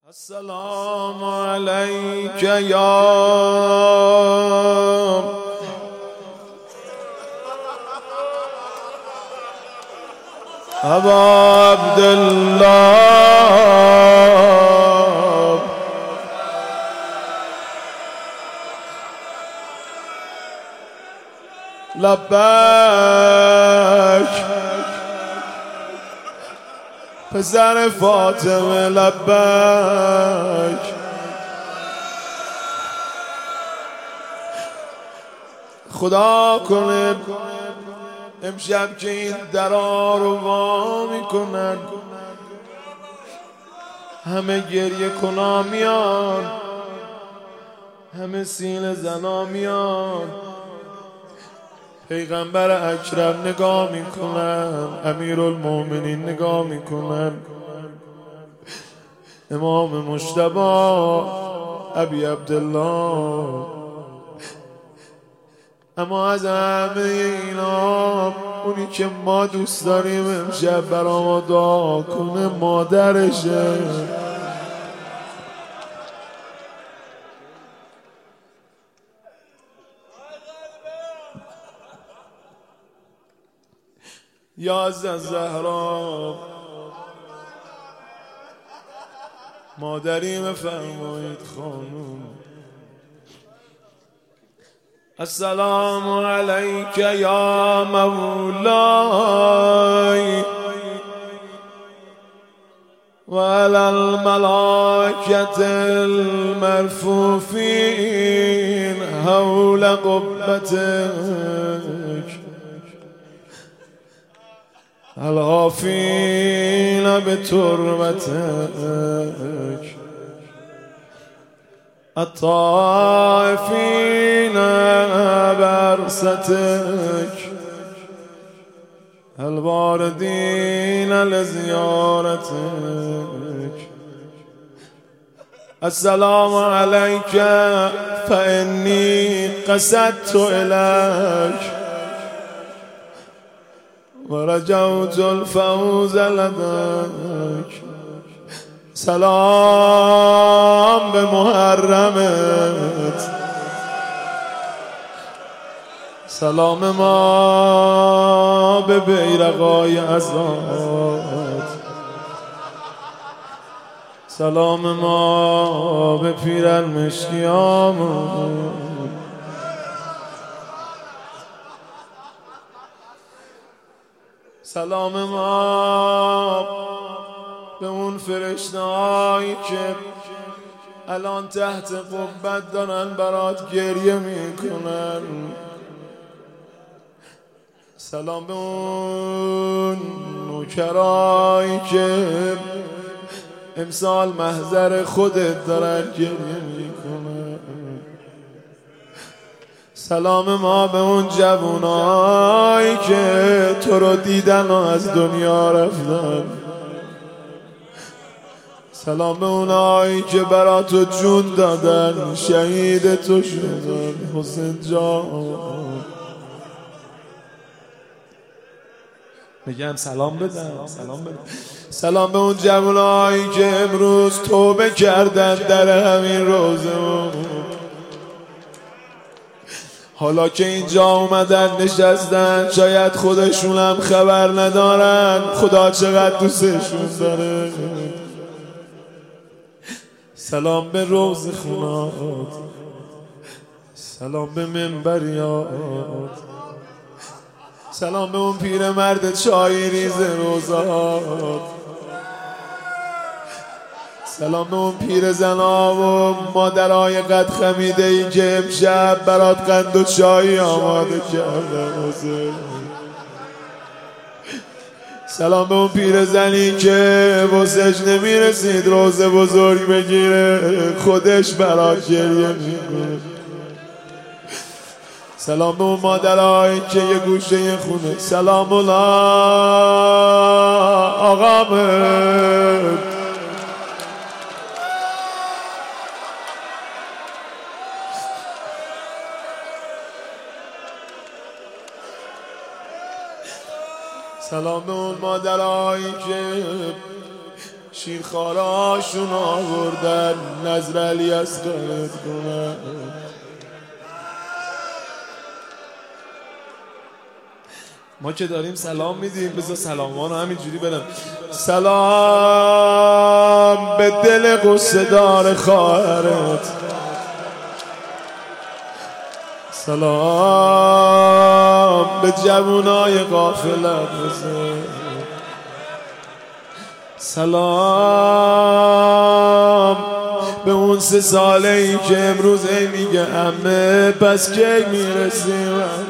السلام عليك يا أبا عبد الله لبيك پسر فاطمه لبیک خدا کنه امشب که این درا رو وا میکنن همه گریه کنا میان، همه سینه زنا میان، پیغمبر اکرم نگاه میکنن، امیرالمومنین نگاه میکنن، امام مجتبی ابی عبدالله. اما از همه اینا اونی که ما دوست داریم امشب برا ما دعا کنه مادرشه. یا زهرا مادری بفرمایید خانوم. السلام علیک یا مولای و علی الملائکة المرفوفین حول قبتک العافین بتربتک الطائفین برستک الواردین لزیارتک. السلام علیک فانی قصدت الیک ورجوت الفوز لدیک. سلام به محرمت، سلام ما به بیرقای ازاد، سلام ما به پیرالمشکیامون، سلام ما به اون فرشته‌هایی که الان تحت قبت دارن برات گریه میکنن، سلام به اون نوکرایی که امسال محضر خودت دارن گریه میکنن، سلام ما به اون جوانایی که تو رو دیدن و از دنیا رفتن، سلام به اونایی که برا تو جون دادن، شهید تو شدن حسین جان. بگم سلام بدم، سلام بدم. سلام به اون جوانایی که امروز توبه کردن در همین روزه، حالا که اینجا اومدن نشستن شاید خودشون هم خبر ندارن خدا چقدر دوستشون داره. سلام به روز خونات، سلام به منبریات، سلام به اون پیرمرد چای ریز روزات، سلام به اون پیر زنا و مادرای قد خمیده ای که امشب برات قند و چایی آماده کردن. سلام به اون پیر زنی که واسش نمیرسید روزه بزرگ بگیره خودش برات گریه میکنه. سلام به اون مادرایی که یه گوشه خونه. سلام الله آقامه، سلام به اون مادرایی که شیرخواراشون آوردن نظر علی از قرد کنن. ما که داریم سلام میدیم بذار سلامان رو همینجوری بدم. سلام به دل قصه دار خواهرت، سلام به جوونای غافلت، سلام به اون 3 ساله ای که امروز ای میگه عمه پس کی میرسیم.